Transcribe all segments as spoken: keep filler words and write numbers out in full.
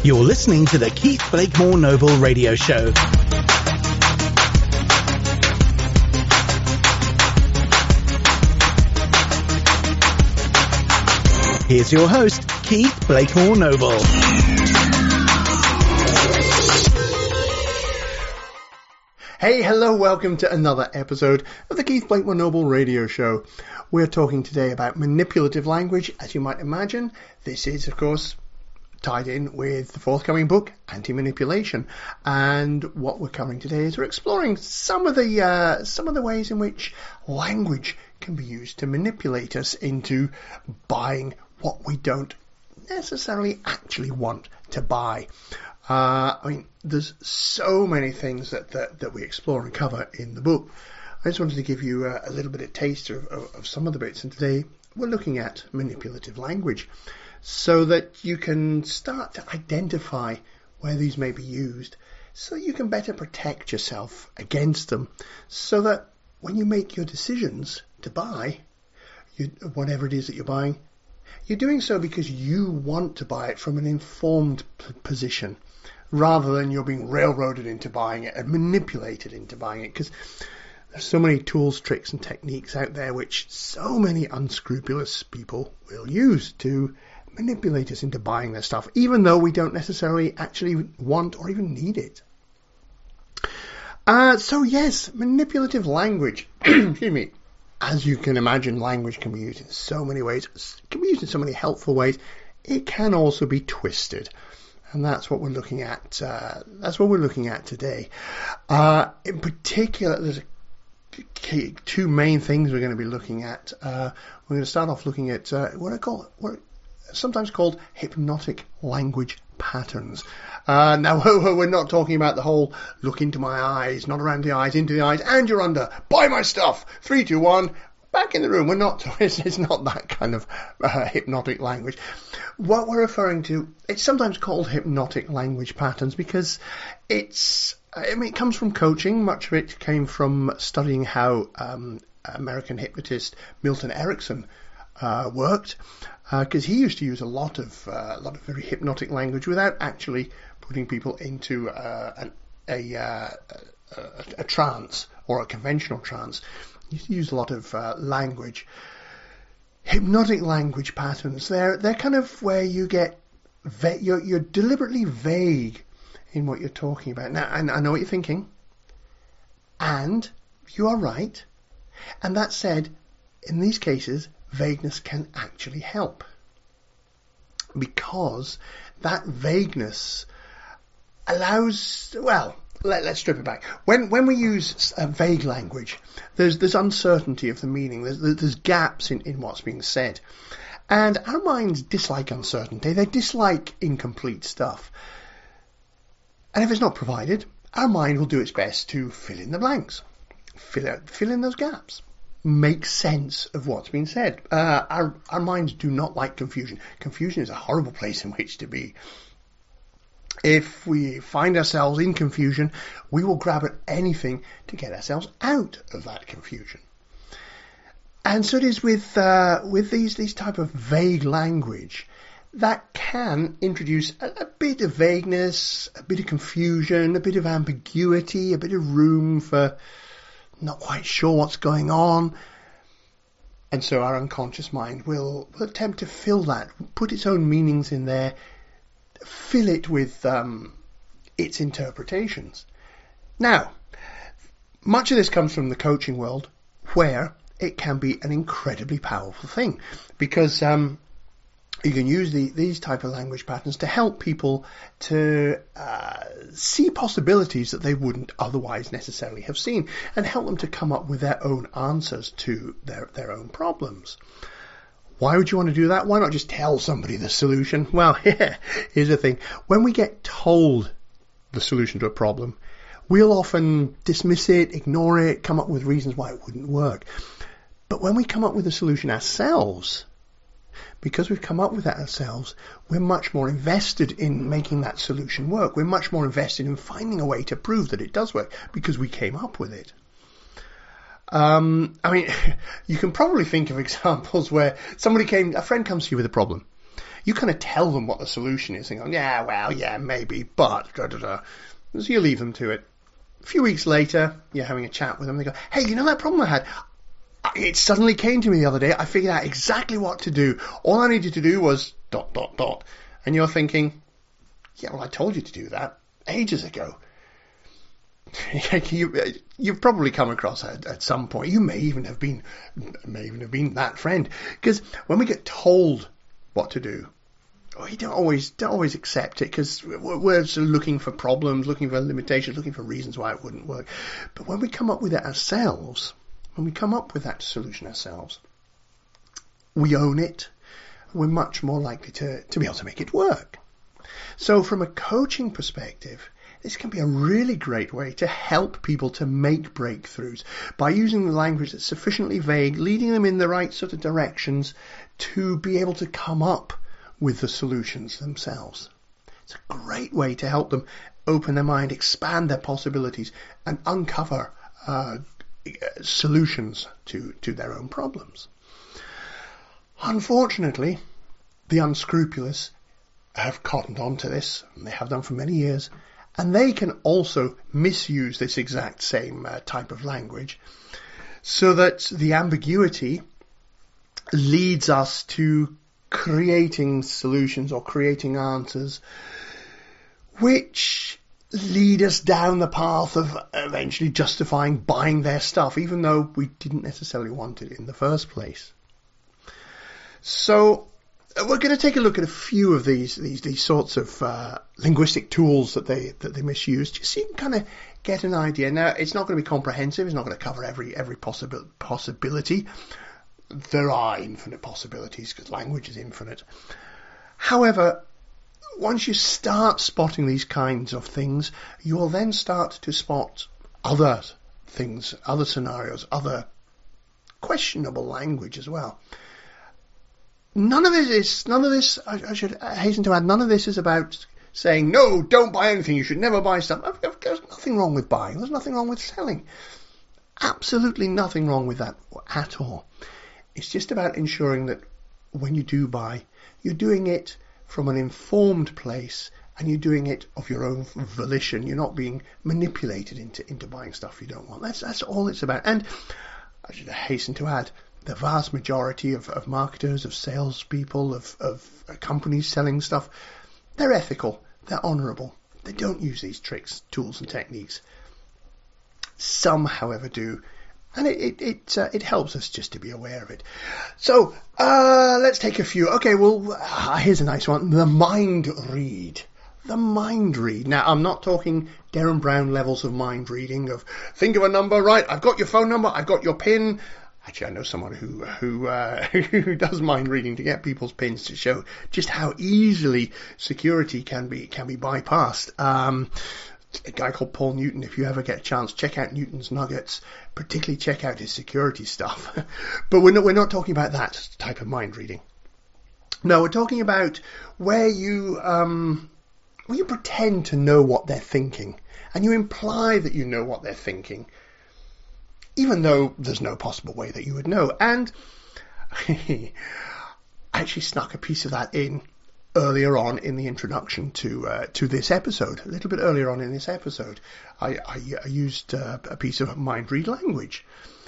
You're listening to the Keith Blakemore Noble Radio Show. Here's your host, Keith Blakemore Noble. Hey, hello, welcome to another episode of the Keith Blakemore Noble Radio Show. We're talking today about manipulative language. As you might imagine, this is, of course, tied in with the forthcoming book, Anti-Manipulation. And what we're covering today is we're exploring some of the uh, some of the ways in which language can be used to manipulate us into buying what we don't necessarily actually want to buy. Uh, I mean, there's so many things that, that, that we explore and cover in the book. I just wanted to give you a, a little bit of taste of, of, of some of the bits, and today we're looking at manipulative language so that you can start to identify where these may be used so you can better protect yourself against them, so that when you make your decisions to buy you, whatever it is that you're buying, you're doing so because you want to buy it from an informed p- position, rather than you're being railroaded into buying it and manipulated into buying it. Because there's so many tools, tricks and techniques out there which so many unscrupulous people will use to manipulate us into buying their stuff, even though we don't necessarily actually want or even need it. Uh, so yes, manipulative language. Excuse me. As you can imagine, language can be used in so many ways. It can be used in so many helpful ways. It can also be twisted. And that's what we're looking at. Uh, that's what we're looking at today. Uh, in particular, there's a key, two main things we're going to be looking at. Uh, we're going to start off looking at uh, what I call, what are sometimes called hypnotic language patterns. Uh, now, we're not talking about the whole look into my eyes, not around the eyes, into the eyes, and you're under, buy my stuff, three, two, one, back in the room. We're not, it's, it's not that kind of uh, hypnotic language. What we're referring to, it's sometimes called hypnotic language patterns because it's, I mean, it comes from coaching. Much of it came from studying how um, American hypnotist Milton Erickson uh, worked, because uh, he used to use a lot of uh, a lot of very hypnotic language without actually putting people into uh, an, a, uh, a a trance or a conventional trance. He used to use a lot of uh, language, hypnotic language patterns. They're they're kind of where you get va- you're you're deliberately vague in what you're talking about. Now, I, I know what you're thinking, and you are right. And that said, in these cases, vagueness can actually help, because that vagueness allows, well, let, let's strip it back. When when we use uh, vague language, there's there's uncertainty of the meaning. There's there's gaps in, in what's being said, and our minds dislike uncertainty. They dislike incomplete stuff, and if it's not provided, our mind will do its best to fill in the blanks, fill out, fill in those gaps. Make sense of what's been said. Uh, our our minds do not like confusion. Confusion is a horrible place in which to be. If we find ourselves in confusion, we will grab at anything to get ourselves out of that confusion. And so it is with uh, with these these type of vague language that can introduce a, a bit of vagueness, a bit of confusion, a bit of ambiguity, a bit of room for not quite sure what's going on. And so our unconscious mind will, will attempt to fill that, put its own meanings in there, fill it with um, its interpretations. Now, much of this comes from the coaching world, where it can be an incredibly powerful thing, because um, you can use the, these type of language patterns to help people to uh, see possibilities that they wouldn't otherwise necessarily have seen, and help them to come up with their own answers to their, their own problems. Why would you want to do that? Why not just tell somebody the solution? Well, yeah, here's the thing. When we get told the solution to a problem, we'll often dismiss it, ignore it, come up with reasons why it wouldn't work. But when we come up with a solution ourselves, because we've come up with that ourselves, we're much more invested in making that solution work. We're much more invested in finding a way to prove that it does work, because we came up with it. Um, I mean, you can probably think of examples where somebody came, a friend comes to you with a problem. You kind of tell them what the solution is, and go, yeah, well, yeah, maybe, but, da da da. So you leave them to it. A few weeks later, you're having a chat with them, they go, hey, you know that problem I had? It suddenly came to me the other day, I figured out exactly what to do. All I needed to do was dot, dot, dot. And you're thinking, yeah, well, I told you to do that ages ago. you, you've probably come across at, at some point. You may even have been, may even have been that friend. Because when we get told what to do, we don't always don't always accept it, because we're, we're sort of looking for problems, looking for limitations, looking for reasons why it wouldn't work. But when we come up with it ourselves, when we come up with that solution ourselves, we own it. We're much more likely to, to be able to make it work. So from a coaching perspective, this can be a really great way to help people to make breakthroughs by using the language that's sufficiently vague, leading them in the right sort of directions to be able to come up with the solutions themselves. It's a great way to help them open their mind, expand their possibilities, and uncover uh, solutions to, to their own problems. Unfortunately, the unscrupulous have cottoned on to this, and they have done for many years, and they can also misuse this exact same uh, type of language, so that the ambiguity leads us to creating solutions or creating answers which lead us down the path of eventually justifying buying their stuff, even though we didn't necessarily want it in the first place. So we're going to take a look at a few of these these these sorts of uh, linguistic tools that they that they misuse, just so you can kind of get an idea. Now, it's not going to be comprehensive. It's not going to cover every every possible possibility. There are infinite possibilities because language is infinite. However, once you start spotting these kinds of things, you will then start to spot other things, other scenarios, other questionable language as well. None of this is, none of this, I, I should hasten to add, none of this is about saying, no, don't buy anything, you should never buy stuff. There's nothing wrong with buying, there's nothing wrong with selling. Absolutely nothing wrong with that at all. It's just about ensuring that when you do buy, you're doing it from an informed place, and you're doing it of your own volition. You're not being manipulated into, into buying stuff you don't want. That's that's all it's about. And I should hasten to add, the vast majority of, of marketers, of salespeople, of, of companies selling stuff, they're ethical, they're honourable. They don't use these tricks, tools and techniques. Some, however, do. And it it it, uh, it helps us just to be aware of it. So uh, let's take a few. Okay, well, uh, here's a nice one. The mind read. The mind read. Now, I'm not talking Derren Brown levels of mind reading of think of a number, right? I've got your phone number. I've got your PIN. Actually, I know someone who who uh, who does mind reading to get people's pins to show just how easily security can be can be bypassed. Um, a guy called Paul Newton, if you ever get a chance, check out Newton's Nuggets, particularly check out his security stuff. But we're not, we're not talking about that type of mind reading. No, we're talking about where you, um, where you pretend to know what they're thinking, and you imply that you know what they're thinking, even though there's no possible way that you would know. And I actually snuck a piece of that in earlier on in the introduction to uh, to this episode. A little bit earlier on in this episode, I, I, I used uh, a piece of mind read language.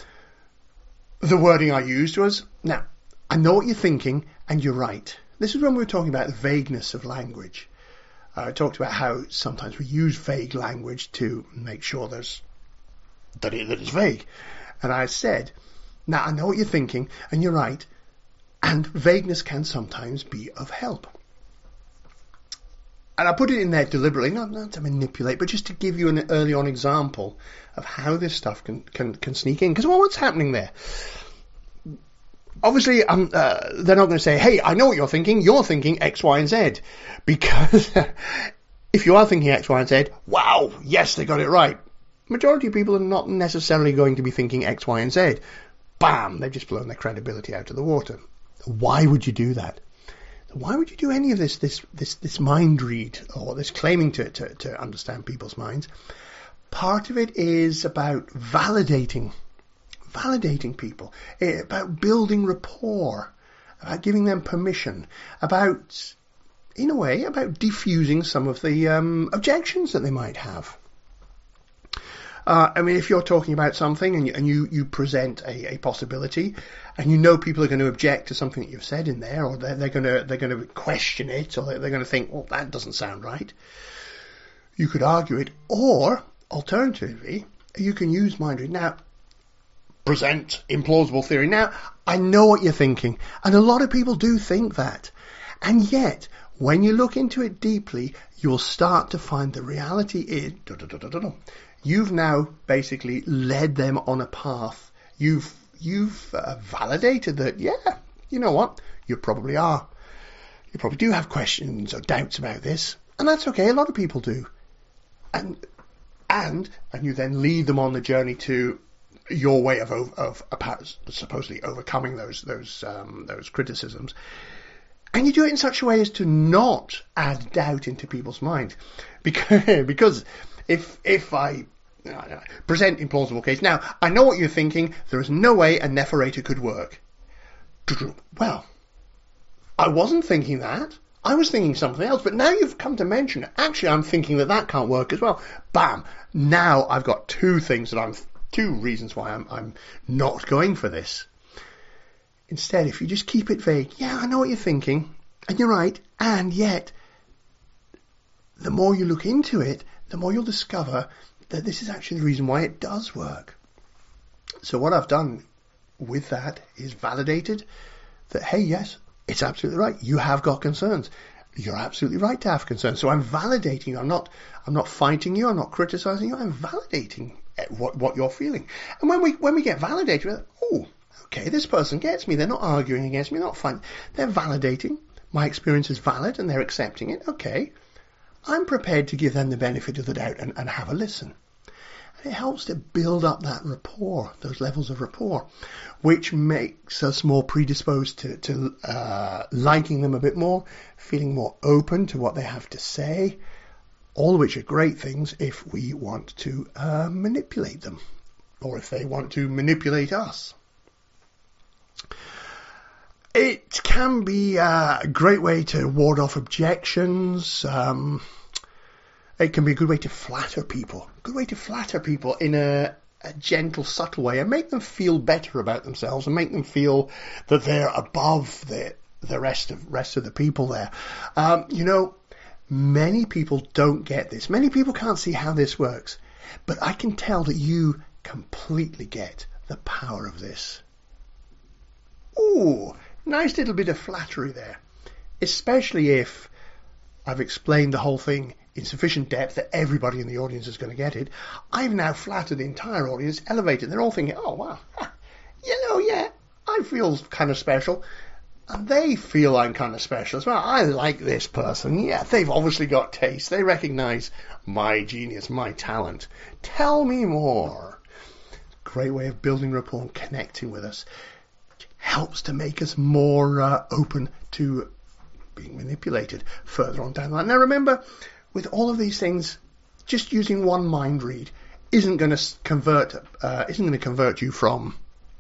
The wording I used was, now, I know what you're thinking, and you're right. This is when we were talking about the vagueness of language. Uh, I talked about how sometimes we use vague language to make sure there's that, it, that it's vague. And I said, now, I know what you're thinking, and you're right, and vagueness can sometimes be of help. And I put it in there deliberately, not, not to manipulate, but just to give you an early on example of how this stuff can, can, can sneak in. Because well, what's happening there? Obviously, um, uh, they're not going to say, hey, I know what you're thinking, you're thinking X, Y, and Z. Because if you are thinking X, Y, and Z, wow, yes, they got it right. Majority of people are not necessarily going to be thinking X, Y, and Z. Bam, they've just blown their credibility out of the water. Why would you do that? Why would you do any of this, this, this, this mind read or this claiming to, to, to understand people's minds? Part of it is about validating, validating people, about building rapport, about giving them permission, about, in a way, about diffusing some of the um, objections that they might have. Uh, I mean, if you're talking about something and you, and you, you present a, a possibility, and you know people are going to object to something that you've said in there, or they're, they're going to they're going to question it, or they're, they're going to think, well, that doesn't sound right. You could argue it, or alternatively, you can use mind reading. Now, present implausible theory. Now, I know what you're thinking, and a lot of people do think that, and yet, when you look into it deeply, you'll start to find the reality is. Da, da, da, da, da, da. You've now basically led them on a path. You've you've uh, validated that, yeah, you know what, you probably are. You probably do have questions or doubts about this, and that's okay. A lot of people do, and and and you then lead them on the journey to your way of of, of supposedly overcoming those those um, those criticisms, and you do it in such a way as to not add doubt into people's mind, because because. If if I no, no, present implausible case, now I know what you're thinking. There is no way a Nepherator could work. Well, I wasn't thinking that. I was thinking something else. But now you've come to mention it. Actually, I'm thinking that that can't work as well. Bam! Now I've got two things that I'm two reasons why I'm I'm not going for this. Instead, if you just keep it vague, yeah, I know what you're thinking, and you're right, and yet the more you look into it, the more you'll discover that this is actually the reason why it does work. So what I've done with that is validated that, hey, yes, it's absolutely right. You have got concerns. You're absolutely right to have concerns. So I'm validating you. I'm not, I'm not fighting you. I'm not criticizing you. I'm validating what, what you're feeling. And when we, when we get validated, we're like, oh, okay, this person gets me. They're not arguing against me. They're not fighting. They're validating. My experience is valid and they're accepting it. Okay. I'm prepared to give them the benefit of the doubt and, and have a listen. And it helps to build up that rapport, those levels of rapport, which makes us more predisposed to, to uh, liking them a bit more, feeling more open to what they have to say, all of which are great things if we want to uh, manipulate them, or if they want to manipulate us. It can be a great way to ward off objections. Um, it can be a good way to flatter people. A good way to flatter people in a, a gentle, subtle way and make them feel better about themselves and make them feel that they're above the the rest of rest of the people there. Um, you know, many people don't get this. Many people can't see how this works. But I can tell that you completely get the power of this. Ooh. Nice little bit of flattery there, especially if I've explained the whole thing in sufficient depth that everybody in the audience is going to get it. I've now flattered the entire audience, elevated. They're all thinking, oh, wow, you know, yeah, I feel kind of special. And they feel I'm kind of special as well. I like this person. Yeah, they've obviously got taste. They recognize my genius, my talent. Tell me more. Great way of building rapport and connecting with us. Helps to make us more uh, open to being manipulated further on down the line. Now remember, with all of these things, just using one mind read isn't going to convert uh, isn't going to convert you from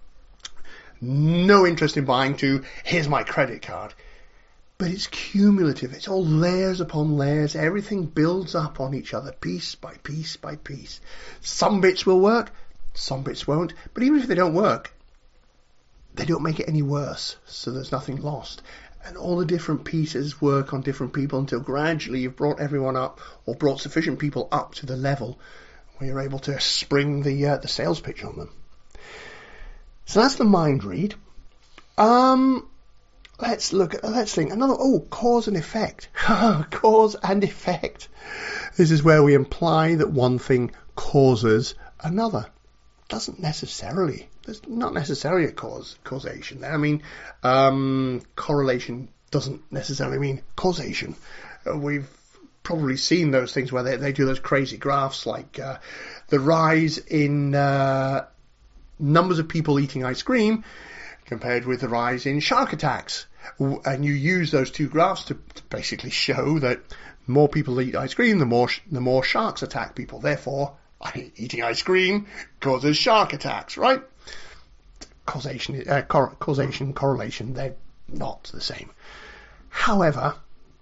no interest in buying to here's my credit card. But it's cumulative. It's all layers upon layers. Everything builds up on each other, piece by piece by piece. Some bits will work, some bits won't. But even if they don't work, they don't make it any worse, so there's nothing lost. And all the different pieces work on different people until gradually you've brought everyone up, or brought sufficient people up to the level where you're able to spring the uh, the sales pitch on them. So that's the mind read. Um, let's look at, let's think, another, oh, cause and effect. Cause and effect. This is where we imply that one thing causes another. Doesn't necessarily. There's not necessarily a cause causation there. I mean, um, correlation doesn't necessarily mean causation. Uh, we've probably seen those things where they, they do those crazy graphs, like uh, the rise in uh, numbers of people eating ice cream compared with the rise in shark attacks. And you use those two graphs to, to basically show that more people eat ice cream, the more the more sharks attack people. Therefore, eating ice cream causes shark attacks, right? Causation, uh, cor- causation, correlation, they're not the same. However,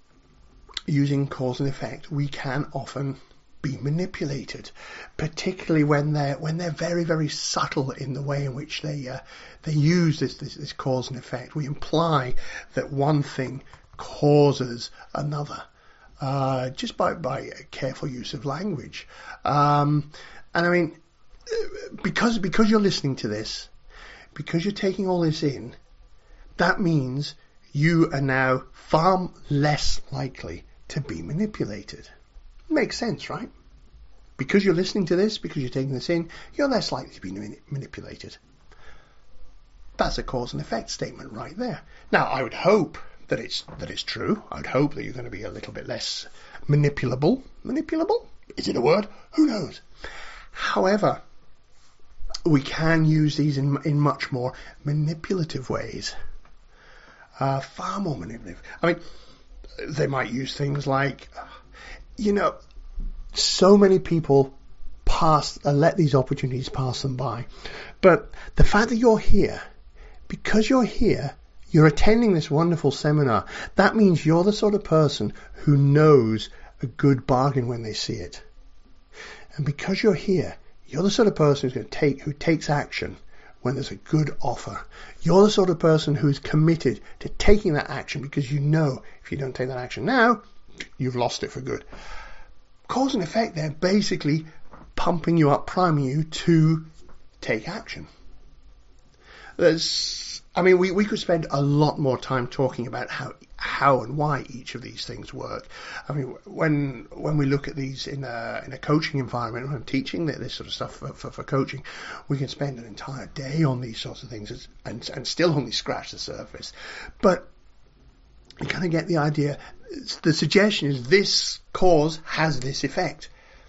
using cause and effect, we can often be manipulated, particularly when they're when they're very very subtle in the way in which they uh, they use this, this this cause and effect. We imply that one thing causes another, uh, just by by a careful use of language. Um, and I mean, because because you're listening to this, because you're taking all this in, that means you are now far less likely to be manipulated. Makes sense, right? Because you're listening to this, because you're taking this in, you're less likely to be manipulated. That's a cause and effect statement right there. Now, I would hope that it's that it's true. I'd hope that you're going to be a little bit less manipulable. Manipulable? Is it a word? Who knows? However, we can use these in in much more manipulative ways. Uh, far more manipulative. I mean, they might use things like, you know, so many people pass, uh, let these opportunities pass them by. But the fact that you're here, because you're here, you're attending this wonderful seminar, that means you're the sort of person who knows a good bargain when they see it. And because you're here, you're the sort of person who's going to take, who takes action when there's a good offer. You're the sort of person who's committed to taking that action because you know if you don't take that action now, you've lost it for good. Cause and effect, they're basically pumping you up, priming you to take action. There's, I mean, we, we could spend a lot more time talking about how how and why each of these things work. I mean, when when we look at these in a in a coaching environment, when I'm teaching this sort of stuff for, for, for coaching, we can spend an entire day on these sorts of things and and still only scratch the surface. But you kind of get the idea. The suggestion is this cause has this effect.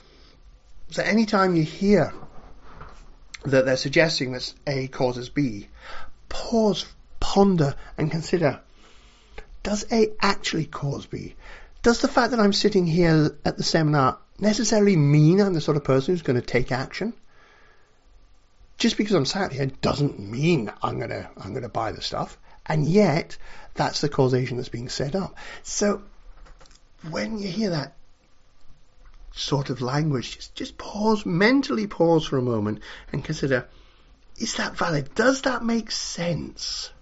So anytime you hear that they're suggesting that A causes B, pause, ponder, and consider, does A actually cause B? Does the fact that I'm sitting here at the seminar necessarily mean I'm the sort of person who's going to take action? Just because I'm sat here doesn't mean I'm going to I'm going to buy the stuff. And yet, that's the causation that's being set up. So, when you hear that sort of language, just, just pause, mentally pause for a moment and consider, is that valid? Does that make sense?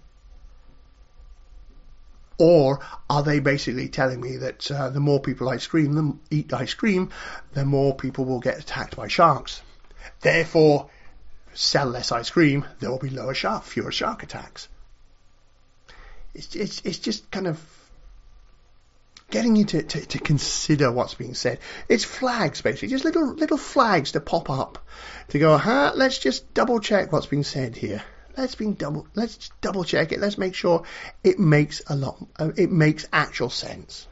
Or are they basically telling me that uh, the more people ice cream, the, eat ice cream, the more people will get attacked by sharks. Therefore, sell less ice cream, there will be lower shark, fewer shark attacks. It's, it's, it's just kind of getting you to, to, to consider what's being said. It's flags, basically, just little little flags to pop up to go, huh, let's just double check what's being said here. Let's be double let's just double check it. Let's make sure it makes a lot uh, it makes actual sense.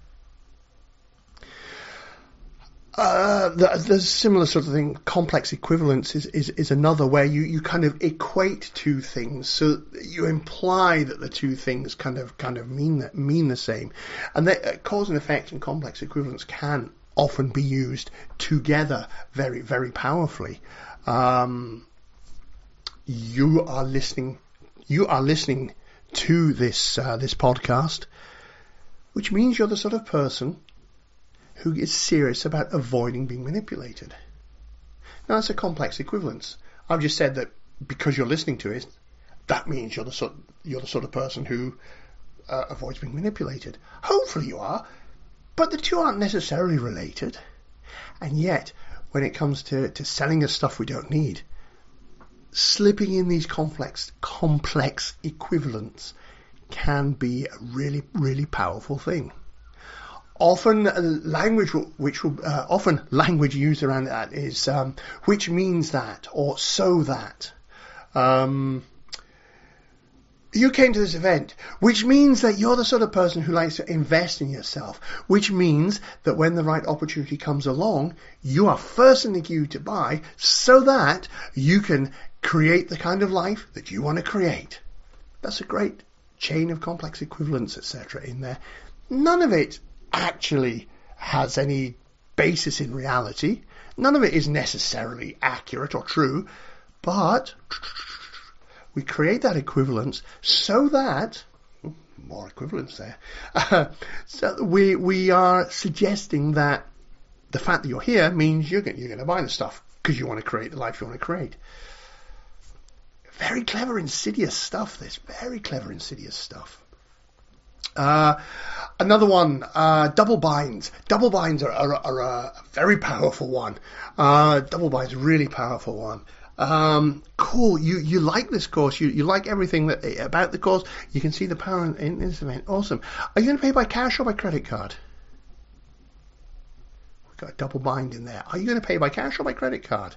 Uh, there's a similar sort of thing. Complex equivalence is, is, is another where you, you kind of equate two things, so you imply that the two things kind of kind of mean that mean the same, and that uh, cause and effect and complex equivalence can often be used together very very powerfully. Um, you are listening. You are listening to this uh, this podcast, which means you're the sort of person who is serious about avoiding being manipulated. Now, that's a complex equivalence. I've just said that because you're listening to it, that means you're the sort, you're the sort of person who uh, avoids being manipulated. Hopefully you are, but the two aren't necessarily related. And yet, when it comes to, to selling us stuff we don't need, slipping in these complex, complex equivalents can be a really, really powerful thing. Often uh, language, which will, uh, often language used around that is um, which means that or so that. Um, you came to this event, which means that you're the sort of person who likes to invest in yourself, which means that when the right opportunity comes along, you are first in the queue to buy so that you can create the kind of life that you want to create. That's a great chain of complex equivalents, et cetera in there. None of it actually has any basis in reality. None of it is necessarily accurate or true, but we create that equivalence so that, more equivalence there. Uh, so we we are suggesting that the fact that you're here means you're going, you're going to buy the stuff because you want to create the life you want to create. Very clever, insidious stuff, this. Very clever, insidious stuff. Uh, another one, uh, double binds. Double binds are, are, are a very powerful one. Uh, double binds, really powerful one. Um, cool. You, you like this course. You, you like everything that about the course. You can see the power in, in this event. Awesome. Are you going to pay by cash or by credit card? We've got a double bind in there. Are you going to pay by cash or by credit card?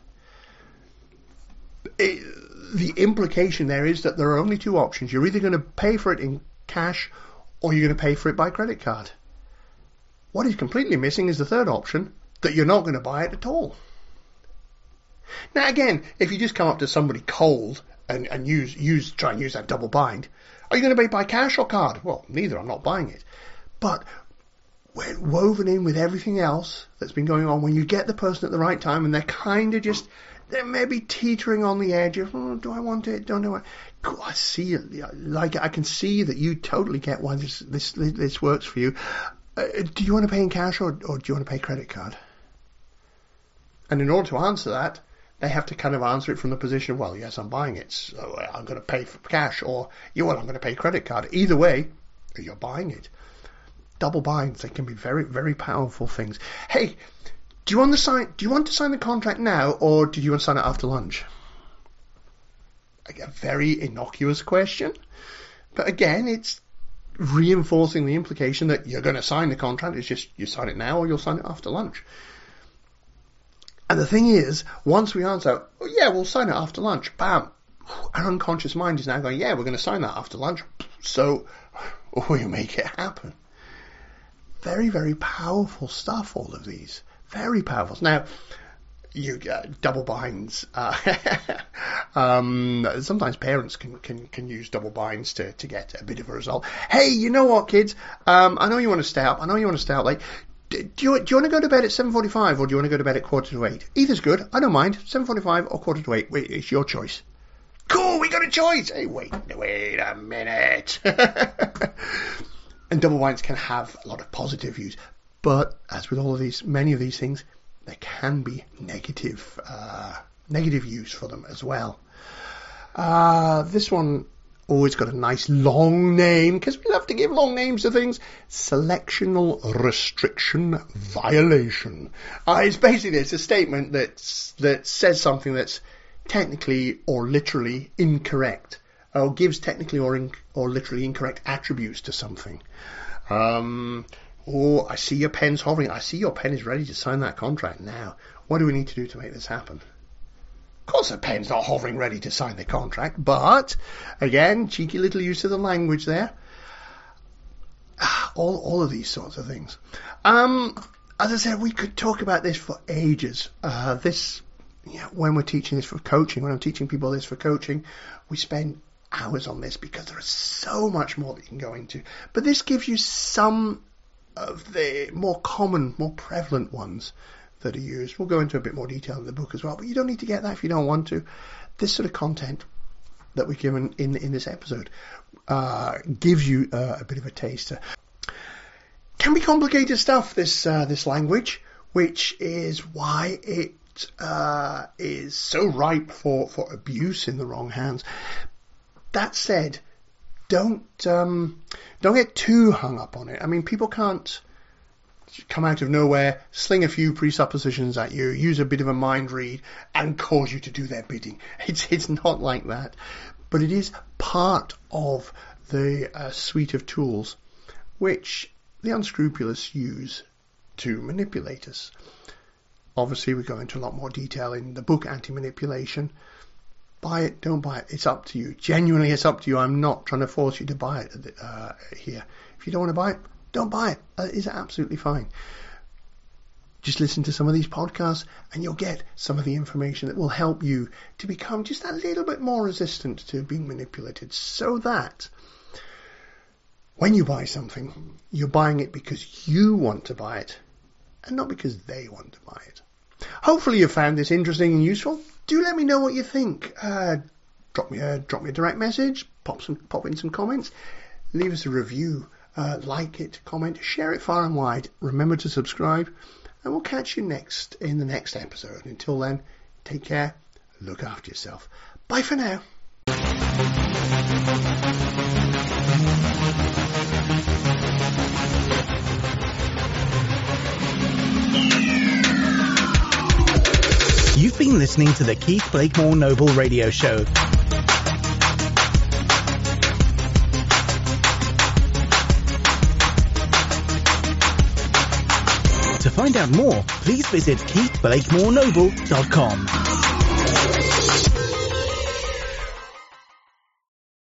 It, the implication there is that there are only two options. You're either going to pay for it in cash or you're going to pay for it by credit card. What is completely missing is the third option, that you're not going to buy it at all. Now again, if you just come up to somebody cold and, and use use try and use that double bind, are you going to pay by cash or card? Well, neither. I'm not buying it. But when woven in with everything else that's been going on, when you get the person at the right time and they're kind of just, they're maybe teetering on the edge of, oh, do I want it? Don't know. Cool, I see it. Like, I can see that you totally get why this this this works for you. Uh, do you want to pay in cash or, or do you want to pay credit card? And in order to answer that, they have to kind of answer it from the position of, well, yes, I'm buying it, so I'm going to pay for cash, or, yeah, well, I'm going to pay credit card. Either way, you're buying it. Double binds, they can be very, very powerful things. Hey, do you want to sign? Do you want to sign the contract now, or do you want to sign it after lunch? A very innocuous question, but again, it's reinforcing the implication that you're going to sign the contract. It's just you sign it now, or you'll sign it after lunch. And the thing is, once we answer, oh, yeah, we'll sign it after lunch, bam, our unconscious mind is now going, yeah, we're going to sign that after lunch, so we make it happen. Very, very powerful stuff, all of these. Very powerful. Now, you uh, double binds. Uh, um, sometimes parents can, can, can use double binds to, to get a bit of a result. Hey, you know what, kids? Um, I know you want to stay up. I know you want to stay out late. Do you, do you want to go to bed at seven forty-five or do you want to go to bed at quarter to eight? Either's good. I don't mind. seven forty-five or quarter to eight. Wait, it's your choice. Cool, we got a choice. Hey, wait, wait a minute. And double binds can have a lot of positive use. But as with all of these, many of these things, there can be negative, uh, negative use for them as well. Uh, this one always got a nice long name, because we love to give long names to things. Selectional restriction violation. Uh, it's basically, it's a statement that's, that says something that's technically or literally incorrect, or gives technically or in, or literally incorrect attributes to something. Um, oh, I see your pen's hovering. I see your pen is ready to sign that contract now. What do we need to do to make this happen? Of course, the pen's not hovering ready to sign the contract, but again, cheeky little use of the language there. All, all of these sorts of things. Um, as I said, we could talk about this for ages. Uh, this, yeah, when we're teaching this for coaching, when I'm teaching people this for coaching, we spend hours on this because there is so much more that you can go into. But this gives you some of the more common, more prevalent ones that are used. We'll go into a bit more detail in the book as well, but you don't need to get that if you don't want to. This sort of content that we've given in in this episode uh, gives you uh, a bit of a taster. Can be complicated stuff, this uh, this language, which is why it uh, is so ripe for, for abuse in the wrong hands. That said, don't um, don't get too hung up on it. I mean, people can't come out of nowhere, sling a few presuppositions at you, use a bit of a mind read, and cause you to do their bidding. It's it's not like that. But it is part of the uh, suite of tools which the unscrupulous use to manipulate us. Obviously, we go into a lot more detail in the book, Anti-Manipulation. Buy it, don't buy it. It's up to you. Genuinely, it's up to you. I'm not trying to force you to buy it uh, here. If you don't want to buy it, don't buy it. That is absolutely fine. Just listen to some of these podcasts and you'll get some of the information that will help you to become just a little bit more resistant to being manipulated, so that when you buy something, you're buying it because you want to buy it and not because they want to buy it. Hopefully you found this interesting and useful. Do let me know what you think. Uh, drop me a drop me a direct message. Pop some pop in some comments. leave us a review, uh, like it, comment, share it far and wide. Remember to subscribe, and we'll catch you next in the next episode. Until then, take care, look after yourself. Bye for now. You've been listening to the Keith Blakemore Noble Radio Show. To find out more, please visit keith blakemore noble dot com.